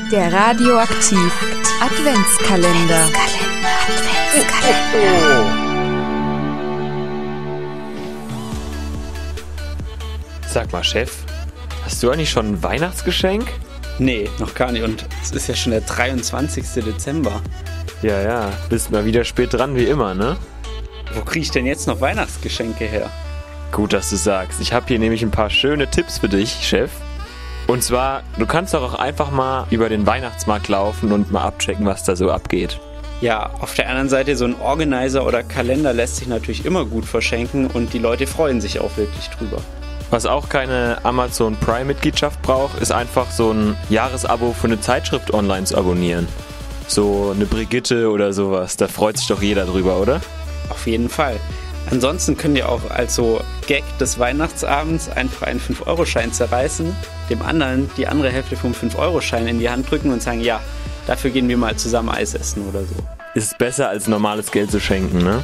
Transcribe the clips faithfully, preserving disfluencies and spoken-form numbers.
Der Radioaktiv Adventskalender. Adventskalender. Sag mal, Chef, hast du eigentlich schon ein Weihnachtsgeschenk? Nee, noch gar nicht. Und es ist ja schon der dreiundzwanzigste Dezember. Ja, ja, bist mal wieder spät dran wie immer, ne? Wo kriege ich denn jetzt noch Weihnachtsgeschenke her? Gut, dass du sagst. Ich habe hier nämlich ein paar schöne Tipps für dich, Chef. Und zwar, du kannst doch auch einfach mal über den Weihnachtsmarkt laufen und mal abchecken, was da so abgeht. Ja, auf der anderen Seite, so ein Organizer oder Kalender lässt sich natürlich immer gut verschenken und die Leute freuen sich auch wirklich drüber. Was auch keine Amazon Prime-Mitgliedschaft braucht, ist einfach so ein Jahresabo für eine Zeitschrift online zu abonnieren. So eine Brigitte oder sowas, da freut sich doch jeder drüber, oder? Auf jeden Fall. Ansonsten könnt ihr auch als so Gag des Weihnachtsabends einfach einen fünf Euro Schein zerreißen, dem anderen die andere Hälfte vom fünf Euro Schein in die Hand drücken und sagen, ja, dafür gehen wir mal zusammen Eis essen oder so. Ist besser als normales Geld zu schenken, ne?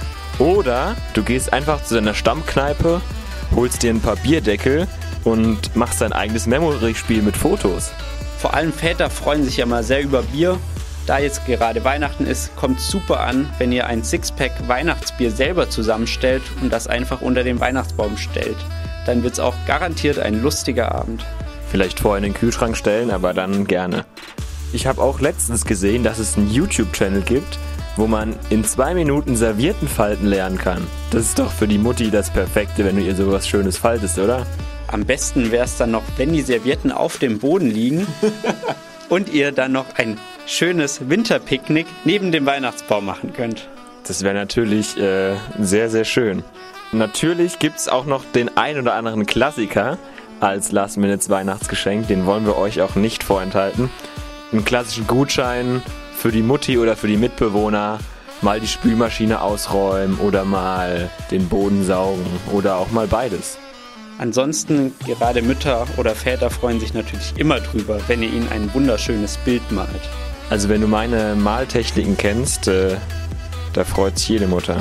Oder du gehst einfach zu deiner Stammkneipe, holst dir ein paar Bierdeckel und machst dein eigenes Memory-Spiel mit Fotos. Vor allem Väter freuen sich ja mal sehr über Bier. Da jetzt gerade Weihnachten ist, kommt super an, wenn ihr ein Sixpack Weihnachtsbier selber zusammenstellt und das einfach unter den Weihnachtsbaum stellt. Dann wird's auch garantiert ein lustiger Abend. Vielleicht vorher in den Kühlschrank stellen, aber dann gerne. Ich habe auch letztens gesehen, dass es einen YouTube-Channel gibt, wo man in zwei Minuten Servietten falten lernen kann. Das ist doch für die Mutti das Perfekte, wenn du ihr sowas Schönes faltest, oder? Am besten wäre es dann noch, wenn die Servietten auf dem Boden liegen und ihr dann noch ein schönes Winterpicknick neben dem Weihnachtsbaum machen könnt. Das wäre natürlich äh, sehr, sehr schön. Natürlich gibt es auch noch den ein oder anderen Klassiker als Last-Minute-Weihnachtsgeschenk. Den wollen wir euch auch nicht vorenthalten. Einen klassischen Gutschein für die Mutti oder für die Mitbewohner, mal die Spülmaschine ausräumen oder mal den Boden saugen oder auch mal beides. Ansonsten, gerade Mütter oder Väter freuen sich natürlich immer drüber, wenn ihr ihnen ein wunderschönes Bild malt. Also wenn du meine Maltechniken kennst, äh, da freut sich jede Mutter.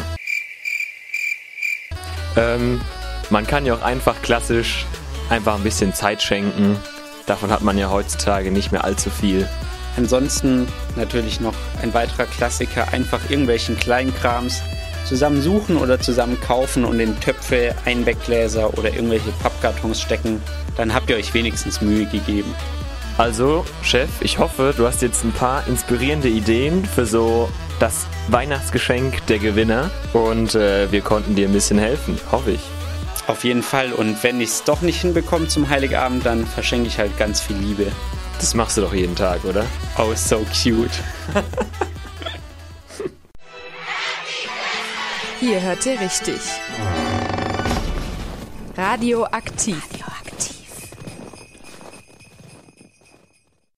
Ähm, man kann ja auch einfach klassisch einfach ein bisschen Zeit schenken. Davon hat man ja heutzutage nicht mehr allzu viel. Ansonsten natürlich noch ein weiterer Klassiker, einfach irgendwelchen Kleinkrams zusammen suchen oder zusammen kaufen und in Töpfe, Einweggläser oder irgendwelche Pappkartons stecken. Dann habt ihr euch wenigstens Mühe gegeben. Also, Chef, ich hoffe, du hast jetzt ein paar inspirierende Ideen für so das Weihnachtsgeschenk der Gewinner und äh, wir konnten dir ein bisschen helfen, hoffe ich. Auf jeden Fall, und wenn ich es doch nicht hinbekomme zum Heiligabend, dann verschenke ich halt ganz viel Liebe. Das machst du doch jeden Tag, oder? Oh, so cute. Hier hört ihr richtig. Radioaktiv.